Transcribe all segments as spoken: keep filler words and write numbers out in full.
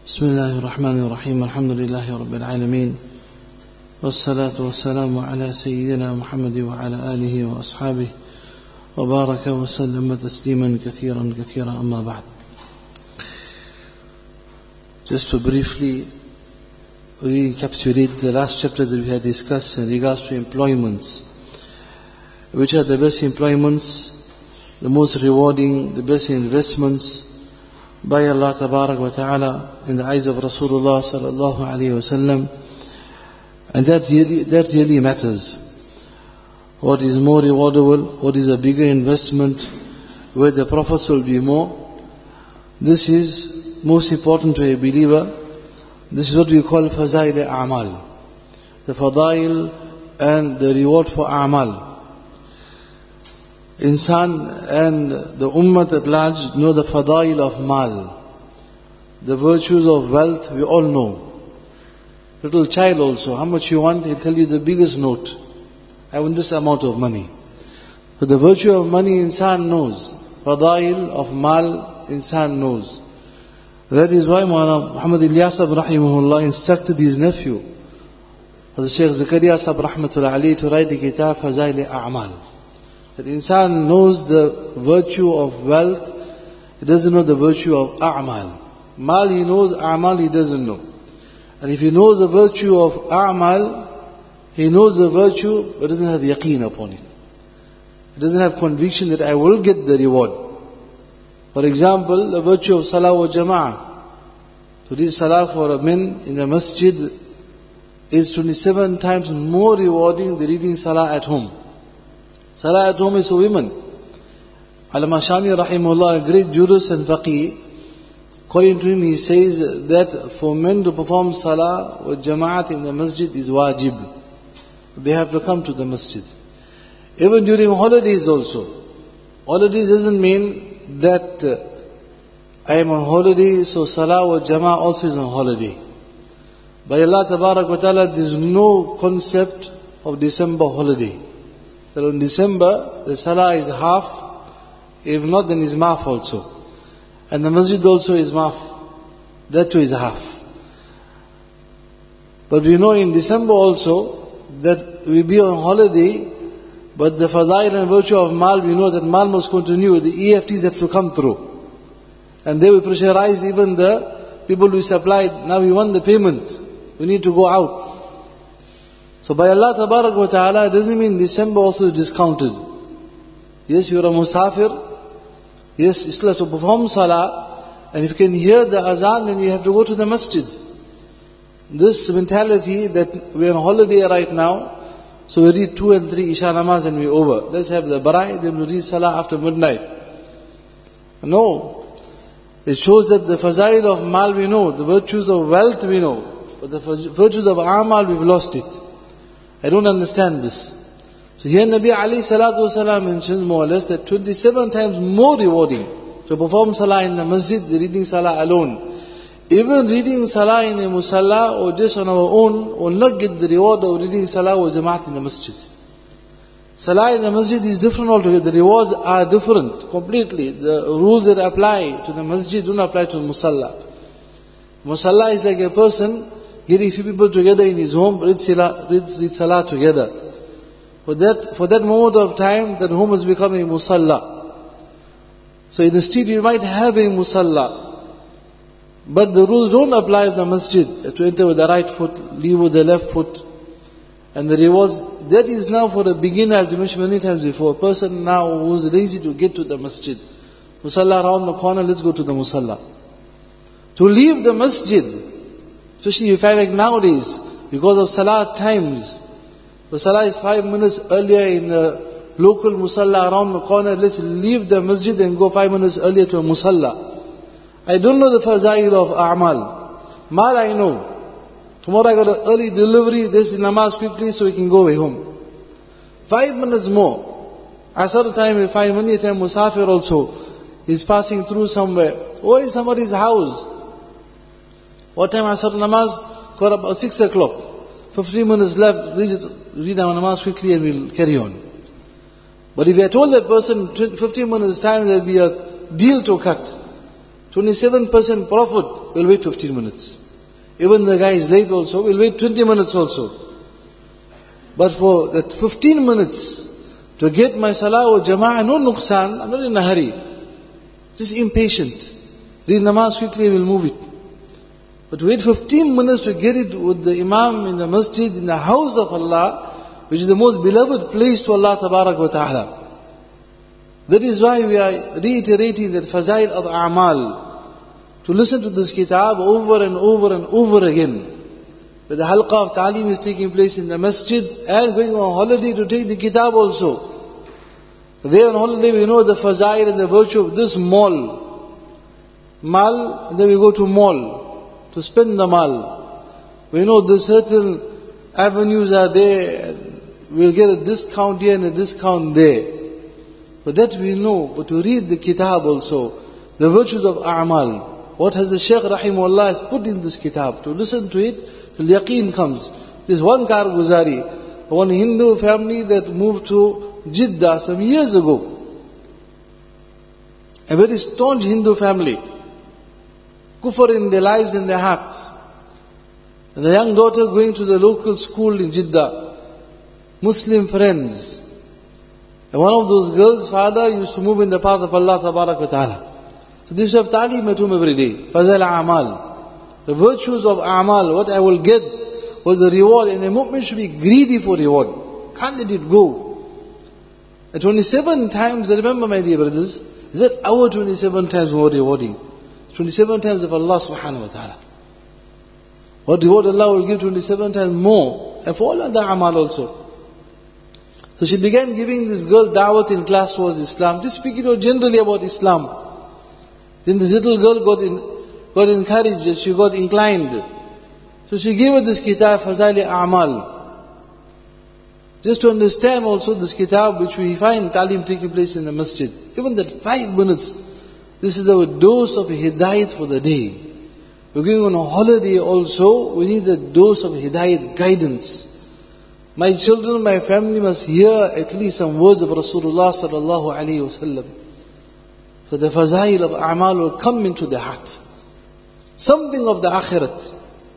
بسم الله الرحمن الرحيم الحمد لله رب العالمين والصلاة والسلام على سيدنا محمد وعلى آله وأصحابه وبارك وسلم تسليما كثيرا كثيرا أما بعد. Just to briefly recapitulate the last chapter that we had discussed in regards to employments. Which are the best employments, the most rewarding, the best investments by Allah Tabarak wa Ta'ala in the eyes of Rasulullah Sallallahu Alaihi Wasallam. And that really, that really matters. What is more rewardable, what is a bigger investment, where the profits will be more. This is most important to a believer. This is what we call Fazail A'mal. The Fadail and the reward for A'mal. Insan and the Ummah at large know the Fadail of Mal. The virtues of wealth we all know. Little child also, how much you want, he'll tell you the biggest note. I want this amount of money. But the virtue of money Insan knows. Fadail of Mal Insan knows. That is why Muhammad Ilyas Rahimahullah instructed his nephew, Hazrat Shaykh Zakaria Sahab Rahmatullah Alayhi, to write the kitab Fazail A'mal. That insan knows the virtue of wealth, he doesn't know the virtue of a'mal. Mal he knows, a'mal he doesn't know. And if he knows the virtue of a'mal, he knows the virtue but doesn't have yaqeen upon it. He doesn't have conviction that I will get the reward. For example, the virtue of salah wa jama'ah. To read salah for a man in the masjid is twenty-seven times more rewarding than reading salah at home. Salah at home is for women. Allama Shami Rahimullah, a great jurist and faqih, according to him, he says that for men to perform salah or jama'at in the masjid is wajib. They have to come to the masjid. Even during holidays also. Holidays doesn't mean that uh, I am on holiday, so salah or jama'at also is on holiday. By Allah Tabarak wa Ta'ala, there is no concept of December holiday. That in December, the salah is half, if not then is maaf also. And the masjid also is maaf. That too is half. But we know in December also, that we be on holiday, but the fadail and virtue of mal, we know that mal must continue, the E F Ts have to come through. And they will pressurize even the people who supplied, now we want the payment, we need to go out. So by Allah Tabarak wa Ta'ala, it doesn't mean December also is discounted. Yes, you are a musafir. Yes, you still have to perform salah. And if you can hear the azan, then you have to go to the masjid. This mentality that we are on holiday right now, so we read two and three Isha namaz and we're over. Let's have the barai, then we read salah after midnight. No. It shows that the fazail of mal we know, the virtues of wealth we know, but the virtues of amal we've lost it. I don't understand this. So here Nabi alayhi salatu wasalam mentions more or less that twenty-seven times more rewarding to perform salah in the masjid than reading salah alone. Even reading salah in a musalla or just on our own will not get the reward of reading salah or jamaat in the masjid. Salah in the masjid is different altogether. The rewards are different completely. The rules that apply to the masjid do not apply to the musalla. Musalla is like a person getting few people together in his home, read salah, read, read salah together. For that, for that moment of time, that home has become a musalla. So in the street you might have a musalla, but the rules don't apply in the masjid. To enter with the right foot, leave with the left foot. And the rewards, that is now for a beginner, as we mentioned many times before. A person now who is lazy to get to the masjid. Musalla around the corner, let's go to the musalla. To leave the masjid, especially if I like nowadays, because of salah times. The salah is five minutes earlier in the local musalla around the corner. Let's leave the masjid and go five minutes earlier to a musalla. I don't know the fazail of a'mal. Mal I know. Tomorrow I got an early delivery, let's do namaz quickly so we can go away home. Five minutes more. Asar time, five minutes time, musafir also is passing through somewhere. Or in somebody's house. What time Asr namaz? Got about six o'clock. Fifteen minutes left, read, it, read our namaz quickly and we'll carry on. But if you had told that person fifteen minutes time, there will be a deal to cut. twenty-seven percent profit, we'll wait fifteen minutes. Even the guy is late also, we'll wait twenty minutes also. But for that fifteen minutes to get my salah or jama'ah, no nuqsan, I'm not in a hurry. Just impatient. Read namaz quickly, we'll move it. But wait fifteen minutes to get it with the imam in the masjid, in the house of Allah, which is the most beloved place to Allah Tabarak wa Ta'ala. That is why we are reiterating that fazail of a'mal, to listen to this kitab over and over and over again. But the halqa of ta'aleem is taking place in the masjid and going on holiday to take the kitab also. There on holiday we know the fazail and the virtue of this mall. Mal, and then we go to mall to spend the mal. We know the certain avenues are there, we'll get a discount here and a discount there. But that we know, but to read the kitab also, the virtues of a'mal, what has the Shaykh Rahimahullah has put in this kitab, to listen to it, till yaqeen comes. There's one Karguzari, one Hindu family that moved to Jeddah some years ago. A very staunch Hindu family. Kufr in their lives and their hearts. And the young daughter going to the local school in Jeddah. Muslim friends. And one of those girls' father used to move in the path of Allah Tabarak wa Ta'ala. So this have ta'aleem at home every day. Fazal a'mal. The virtues of a'mal, what I will get was the reward. And a mu'min should be greedy for reward. Can't let it go. At twenty-seven times, remember my dear brothers, is that our twenty-seven times more rewarding? twenty-seven times of Allah subhanahu wa ta'ala. What reward Allah will give twenty-seven times more. And for all other a'mal also. So she began giving this girl da'wat in class towards Islam, just speaking generally about Islam. Then this little girl got in, got encouraged, she got inclined. So she gave her this kitab, Fazail A'mal. Just to understand also this kitab which we find ta'aleem taking place in the masjid. Even that five minutes, this is our dose of hidayat for the day. We're going on a holiday also, we need a dose of hidayat guidance. My children, my family must hear at least some words of Rasulullah sallallahu alayhi wa sallam. So the fazail of a'mal will come into the heart. Something of the akhirat.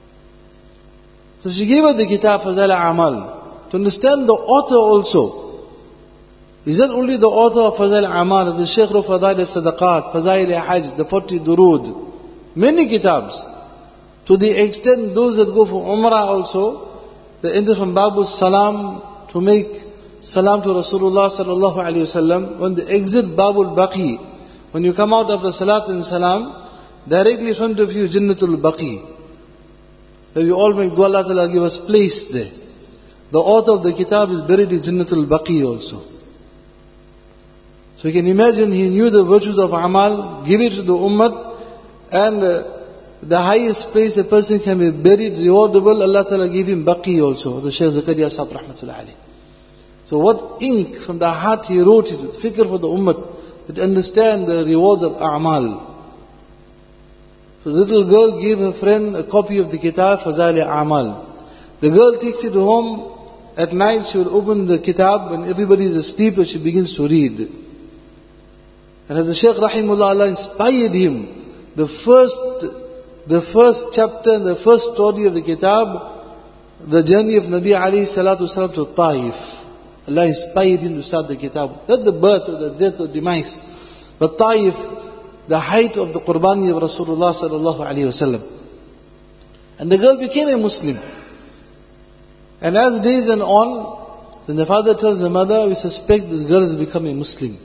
So she gave her the kitab Fazail A'mal. To understand the author also. Is that only the author of Fazail A'mal, the Shaykh of Fadail al-Sadaqat, Fazail al-Hajj, the forty Durud. Many kitabs. To the extent those that go for Umrah also, they enter from Babu Salam to make Salam to Rasulullah sallallahu alayhi wasallam. When they exit Babul Baqi, when you come out after Salat and Salam, directly in front of you Jannatul Baqi. That we all make dua, Allah Ta'ala give us place there. The author of the kitab is buried in Jannatul Baqi also. So you can imagine he knew the virtues of Amal, give it to the Ummah, and uh, the highest place a person can be buried, rewardable, Allah Ta'ala gave him Baqi also, the Shaykh Zakaria Sahib Rahmatullah alayhi. So what ink from the heart he wrote it, fikr for the Ummah, that understand the rewards of A'mal. So the little girl gave her friend a copy of the kitab, Fazail A'mal. The girl takes it home, at night she will open the kitab, when everybody is asleep and she begins to read. And as the Shaykh Rahimullah Allah inspired him, the first The first chapter and the first story of the kitab, the journey of Nabi alayhi salatu wasalam to Taif. Allah inspired him to start the kitab. Not the birth or the death or demise, but Taif, the height of the Qurbani of Rasulullah sallallahu alayhi wasallam. And the girl became a Muslim. And as days went on, then the father tells the mother, we suspect this girl has become a Muslim.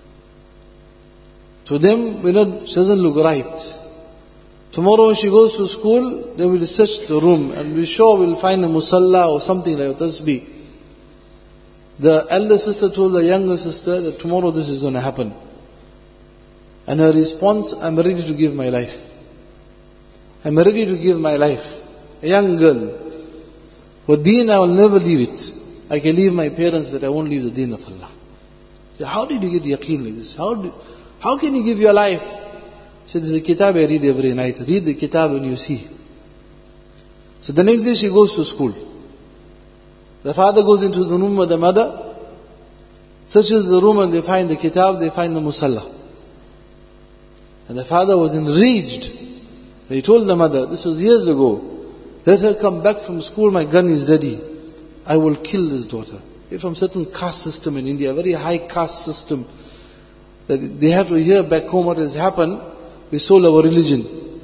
To them, we know she doesn't look right. Tomorrow when she goes to school, they will search the room and we're sure we'll find a musalla or something like tasbih. The elder sister told the younger sister that tomorrow this is going to happen. And her response, I'm ready to give my life. I'm ready to give my life. A young girl. For deen I will never leave it. I can leave my parents but I won't leave the deen of Allah. So how did you get yaqeen like this? How, do, how can you give your life? She said, there's a kitab I read every night. Read the kitab and you see. So the next day she goes to school. The father goes into the room with the mother, searches the room and they find the kitab, they find the musalla. And the father was enraged. He told the mother, this was years ago, let her come back from school, my gun is ready. I will kill this daughter. They're from certain caste system in India, a very high caste system. That they have to hear back home what has happened. We sold our religion.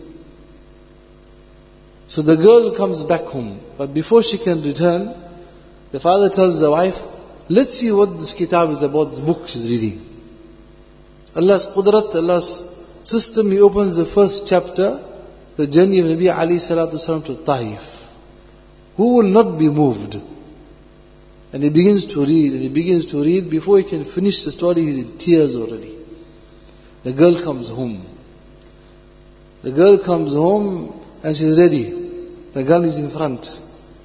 So the girl comes back home. But before she can return, the father tells the wife, let's see what this kitab is about, this book she's reading. Allah's qudrat, Allah's system, He opens the first chapter, the journey of Nabi alayhi salatu wasalam to Taif. Who will not be moved? And he begins to read, and he begins to read. Before he can finish the story, he's in tears already. The girl comes home. The girl comes home and she's ready. The gun is in front.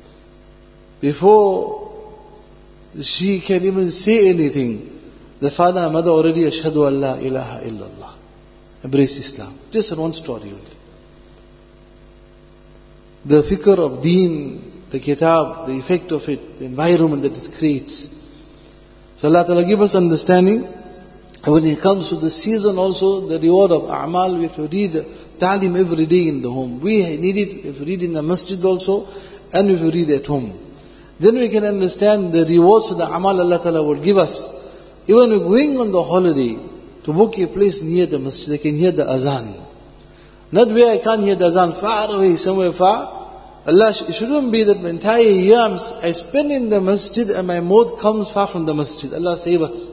Before she can even say anything, the father and mother already ashhadu an la ilaha illallah. Embrace Islam. Just one story only. The fikr of deen, the kitab, the effect of it, the environment that it creates. So Allah Ta'ala give us understanding. And when it comes to the season also, the reward of a'mal, we have to read ta'lim every day in the home. We need it if we read in the masjid also, and if we read at home. Then we can understand the rewards for the amal Allah Ta'ala will give us. Even we're going on the holiday, to book a place near the masjid, I can hear the azan. Not where I can't hear the azan, far away, somewhere far. Allah, it shouldn't be that my entire year I spend in the masjid and my mouth comes far from the masjid. Allah save us.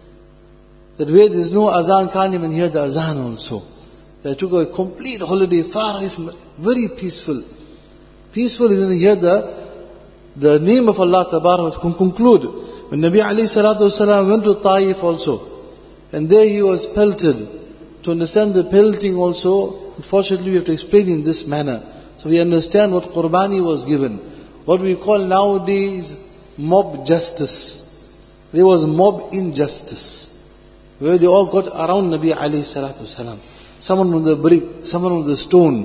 That where there is no azan, can't even hear the azan also. I took a complete holiday far away from, very peaceful. Peaceful, you hear the, the name of Allah Tabarak to conclude. When Nabi alayhi salatu wasalam went to Taif also, and there he was pelted. To understand the pelting also, unfortunately we have to explain in this manner. So we understand what Qurbani was given. What we call nowadays mob justice. There was mob injustice. Where they all got around Nabi alayhi salatu wasalam. Someone with a brick, someone with a stone.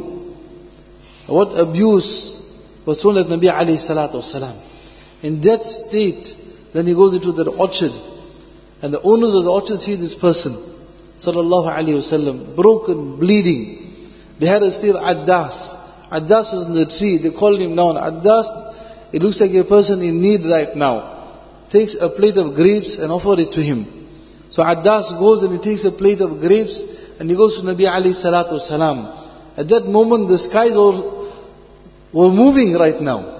What abuse was thrown at Nabi alayhi salatu wasalam. In that state, then he goes into the orchard. And the owners of the orchard see this person, sallallahu alayhi wasallam, broken, bleeding. They had a slave, Addas. Addas was in the tree. They called him down. Addas, it looks like a person in need right now. Takes a plate of grapes and offer it to him. So Addas goes and he takes a plate of grapes and he goes to Nabi alayhi salatu wasalam. At that moment the skies were, were moving right now.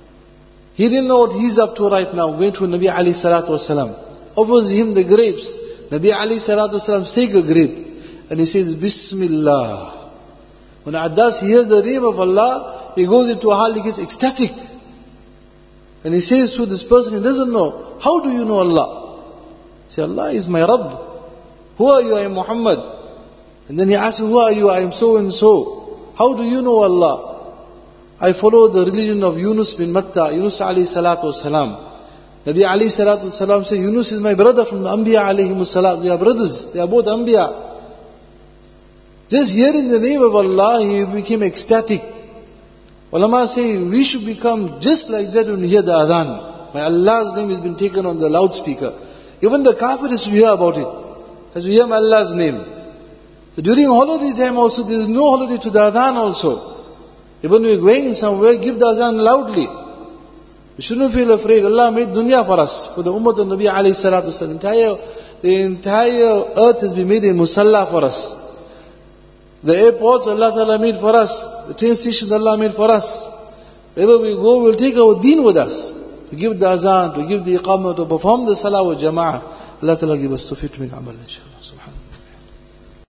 He didn't know what he's up to right now, going to Nabi alayhi salatu wasalam. Offers him the grapes. Nabi alayhi salatu wasalam take a grape and he says, Bismillah. When Addas hears the name of Allah, he goes into a hall, he gets ecstatic. And he says to this person, he doesn't know, how do you know Allah? He says, Allah is my Rabb. Who are you? I am Muhammad. And then he asks, who are you? I am so and so. How do you know Allah? I follow the religion of Yunus bin Matta, Yunus alayhi salatu wasalam. Nabi alayhi salatu wasalam said, Yunus is my brother from the Anbiya alayhi salatu. They are brothers. They are both Anbiya. Just hearing the name of Allah, he became ecstatic. Ulama say, we should become just like that when we hear the adhan. My Allah's name has been taken on the loudspeaker. Even the kafirs will hear about it. As we hear Allah's name. So during holiday time also, there is no holiday to the adhan also. Even when we are going somewhere, give the adhan loudly. We shouldn't feel afraid. Allah made dunya for us, for the ummah of Nabi alayhi salatu wasalam. Entire, the entire earth has been made a musalla for us. The airports Allah Ta'ala made for us. The train stations Allah made for us. Wherever we go, we'll take our deen with us. To give the azan, to give the iqamah, to perform the salah with jama'ah. Allah Ta'ala give us tawfiq to make amal inshaAllah. Subhanallah.